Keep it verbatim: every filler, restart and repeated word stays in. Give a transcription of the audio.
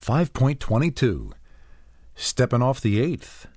five point two two. Steppin' off the eighth.